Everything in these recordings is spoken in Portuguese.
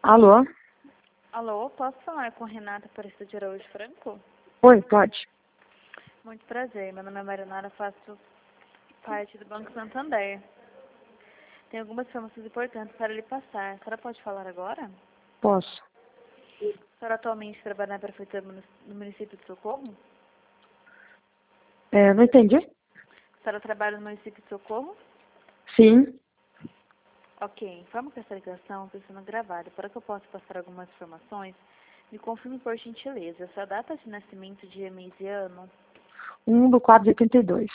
Alô? Alô, posso falar com Renata Aparecida de Araújo Franco? Oi, pode. Muito prazer, meu nome é Marinara, faço parte do Banco Santander. Tem algumas informações importantes para lhe passar. A senhora pode falar agora? Posso. A senhora atualmente trabalha na prefeitura no município de Socorro? Não entendi? A senhora trabalha no município de Socorro? Sim. Ok, informo que essa ligação está sendo gravada. Para que eu possa passar algumas informações, me confirme por gentileza. Sua data de nascimento, dia, mês e ano? 1/4/82.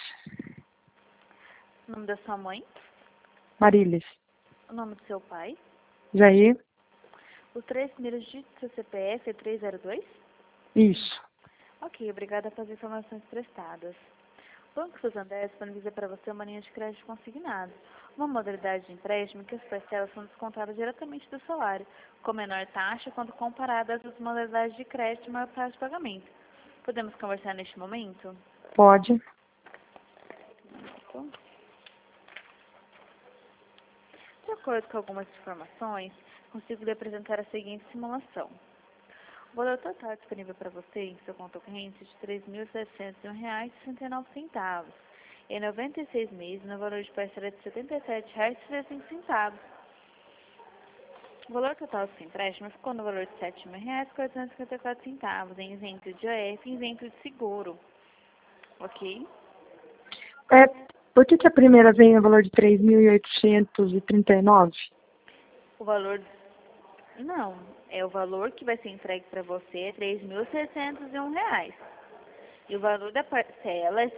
O nome da sua mãe? Marilis. O nome do seu pai? Jair? Os 3 primeiros dígitos do seu CPF é 302? Isso. Ok, obrigada pelas informações prestadas. O Banco Santander disponibiliza para você uma linha de crédito consignado, uma modalidade de empréstimo em que as parcelas são descontadas diretamente do salário, com menor taxa quando comparadas às outras modalidades de crédito e maior prazo de pagamento. Podemos conversar neste momento? Pode. De acordo com algumas informações, consigo lhe apresentar a seguinte simulação. O valor total disponível para você em seu conta corrente é de R$ 3.701,69. Em 96 meses, no valor de parcela de R$ 77,35. O valor total do seu empréstimo ficou no valor de R$ 7.454 em isento de IOF e isento de seguro. Ok? Por que a primeira vem no valor de 3.839? O valor... Não, é o valor que vai ser entregue para você é R$ 3.601. E o valor da parcela é R$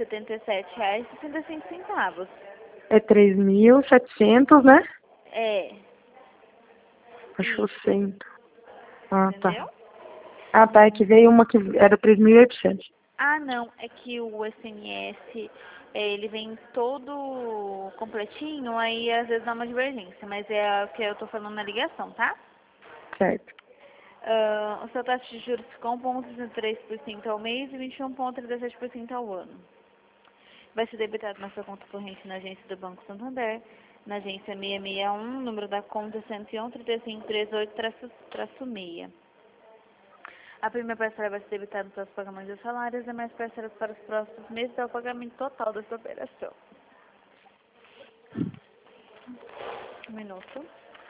77,65. É 3.700, né? É, Achou isso. 100. Ah, Entendeu? tá. Ah, tá. É que veio uma que era 3.800. Ah, não, é que o SMS, ele vem todo completinho, aí às vezes dá uma divergência, mas é o que eu tô falando na ligação, tá? Certo. O seu taxa de juros ficou 1,63% ao mês e 21,37% ao ano. Vai ser debitado na sua conta corrente na agência do Banco Santander, na agência 661, número da conta 101-3538-6. A primeira parcela vai ser debitada para os pagamentos dos salários e demais parcelas para os próximos meses é o pagamento total dessa operação. Um minuto.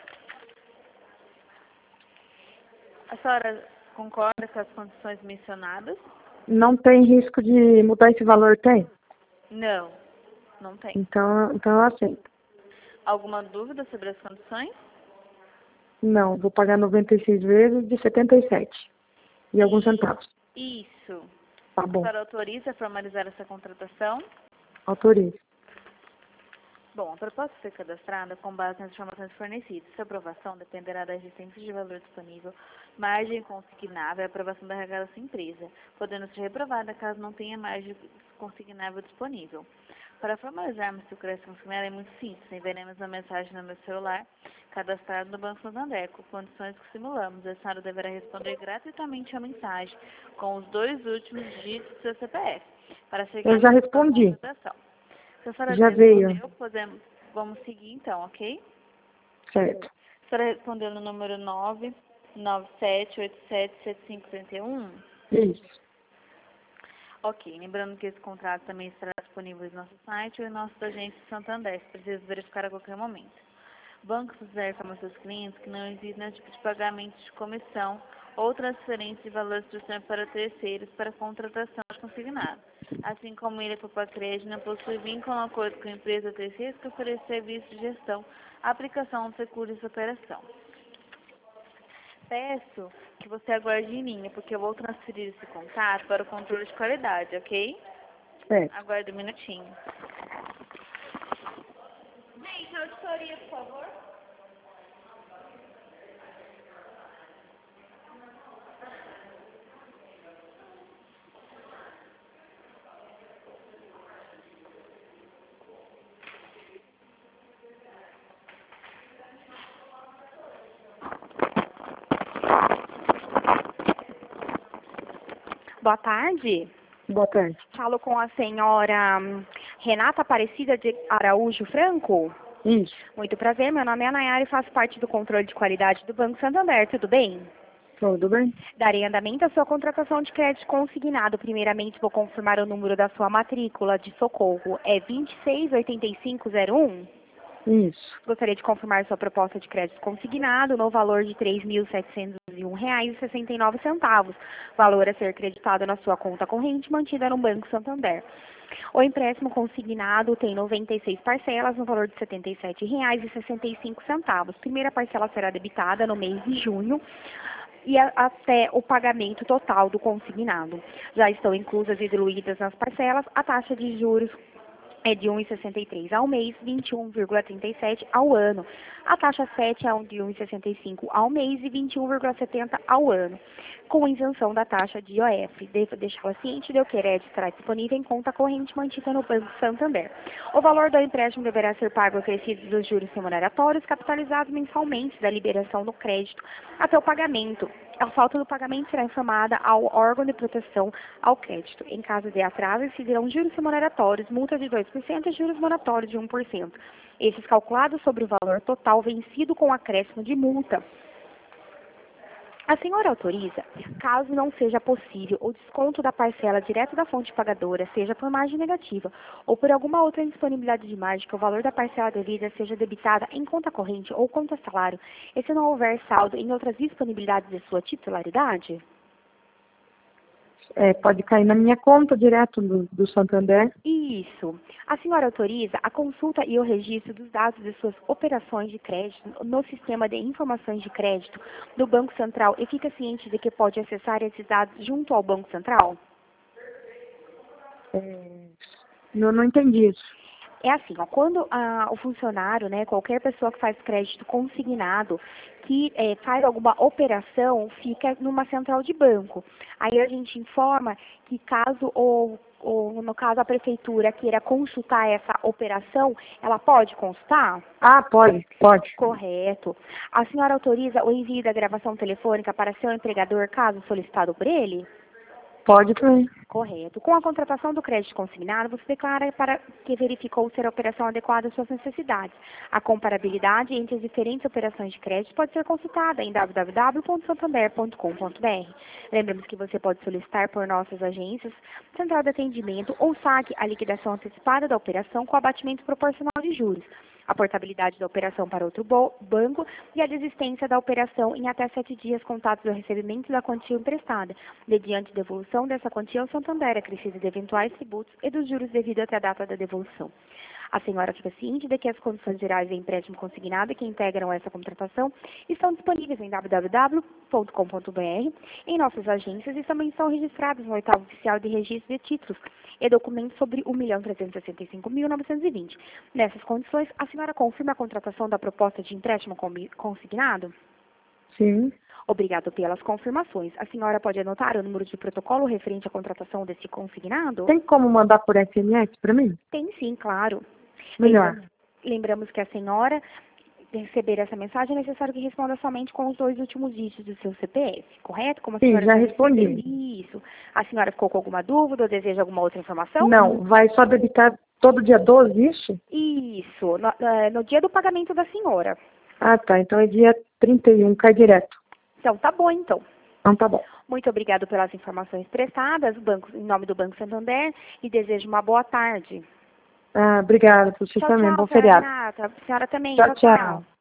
A senhora concorda com as condições mencionadas? Não tem risco de mudar esse valor, tem? Não, não tem. Então eu aceito. Alguma dúvida sobre as condições? Não, vou pagar 96 vezes de 77. E alguns centavos. Isso. Tá A bom. senhora autoriza a formalizar essa contratação? Autorizo. Bom, a proposta foi cadastrada com base nas informações fornecidas. Sua aprovação dependerá da existência de valor disponível, margem consignável e aprovação da regala da sua empresa, podendo ser reprovada caso não tenha margem consignável disponível. Para formalizarmos seu crédito consignado é muito simples. Enviaremos uma mensagem no meu celular, cadastrado no Banco Santander, com condições que simulamos. A senhora deverá responder gratuitamente a mensagem com os 2 últimos dígitos do seu CPF, para ser Eu já respondi. contratação. Se a senhora Já veio. respondeu, vamos seguir então, ok? Certo. A senhora respondeu no número 997877531? Isso. Ok, lembrando que esse contrato também estará disponível no nosso site ou em nossa agência de Santander, se precisa verificar a qualquer momento. O banco considera para seus clientes que não existe nenhum tipo de pagamento de comissão ou transferência de valores para terceiros para contratação de consignado. Assim como ele, por crédito, não possui vínculo ou acordo com a empresa terceira que oferece serviço de gestão, aplicação de seguros dessa operação. Peço que você aguarde em linha, porque eu vou transferir esse contato para o controle de qualidade, ok? Certo. Aguarde um minutinho. Gente, auditoria, por favor. Boa tarde. Boa tarde. Falo com a senhora Renata Aparecida de Araújo Franco. Isso. Muito prazer, meu nome é Nayara e faço parte do controle de qualidade do Banco Santander, tudo bem? Tudo bem? Darei andamento à sua contratação de crédito consignado. Primeiramente, vou confirmar o número da sua matrícula de socorro. É 268501? Isso. Gostaria de confirmar sua proposta de crédito consignado no valor de R$ 3.701,69. Valor a ser creditado na sua conta corrente mantida no Banco Santander. O empréstimo consignado tem 96 parcelas no valor de R$ 77,65. Primeira parcela será debitada no mês de junho e até o pagamento total do consignado. Já estão inclusas e diluídas nas parcelas a taxa de juros é de 1,63 ao mês, 21,37 ao ano. A taxa 7 é de 1,65 ao mês e 21,70 ao ano, com isenção da taxa de IOF. Devo deixá-la ciente de que o crédito estará disponível em conta corrente mantida no Banco Santander. O valor do empréstimo deverá ser pago acrescido dos juros remuneratórios capitalizados mensalmente da liberação do crédito até o pagamento. A falta do pagamento será informada ao órgão de proteção ao crédito. Em caso de atraso, incidirão juros remuneratórios, multa de 2% e juros moratórios de 1%. Esses calculados sobre o valor total vencido com acréscimo de multa. A senhora autoriza, caso não seja possível o desconto da parcela direto da fonte pagadora, seja por margem negativa ou por alguma outra indisponibilidade de margem, que o valor da parcela devida seja debitada em conta corrente ou conta salário, e se não houver saldo em outras disponibilidades de sua titularidade? Pode cair na minha conta direto do Santander. Isso. A senhora autoriza a consulta e o registro dos dados de suas operações de crédito no sistema de informações de crédito do Banco Central e fica ciente de que pode acessar esses dados junto ao Banco Central? Eu não entendi isso. É assim, ó, quando o funcionário, né, qualquer pessoa que faz crédito consignado, que faz alguma operação, fica numa central de banco. Aí a gente informa que caso no caso a prefeitura queira consultar essa operação, ela pode consultar? Ah, pode. Correto. A senhora autoriza o envio da gravação telefônica para seu empregador, caso solicitado por ele? Pode também. Correto. Com a contratação do crédito consignado, você declara para que verificou ser a operação adequada às suas necessidades. A comparabilidade entre as diferentes operações de crédito pode ser consultada em www.santander.com.br. Lembramos que você pode solicitar por nossas agências, central de atendimento ou saque a liquidação antecipada da operação com abatimento proporcional de juros, a portabilidade da operação para outro banco e a desistência da operação em até 7 dias contados do recebimento da quantia emprestada, mediante devolução dessa quantia ao Santander, acrescido de eventuais tributos e dos juros devido até a data da devolução. A senhora fica ciente de que as condições gerais de empréstimo consignado que integram essa contratação estão disponíveis em www.com.br, em nossas agências, e também estão registradas no oitavo oficial de registro de títulos e documentos sobre 1.365.920. Nessas condições, a senhora confirma a contratação da proposta de empréstimo consignado? Sim. Obrigado pelas confirmações. A senhora pode anotar o número de protocolo referente à contratação desse consignado? Tem como mandar por SMS para mim? Tem sim, claro. Melhor. Lembramos que a senhora receber essa mensagem é necessário que responda somente com os 2 últimos dígitos do seu CPF, correto? Como a Sim, senhora já respondi. Isso. A senhora ficou com alguma dúvida ou deseja alguma outra informação? Não, vai só debitar todo dia 12, isso? Isso, no dia do pagamento da senhora. Ah, tá. Então é dia 31, cai direto. Então, tá bom, então. Então tá bom. Muito obrigado pelas informações prestadas, em nome do Banco Santander, e desejo uma boa tarde. Ah, obrigada. Você também. Bom Senhora feriado. Renata. A senhora também. Tchau, tchau.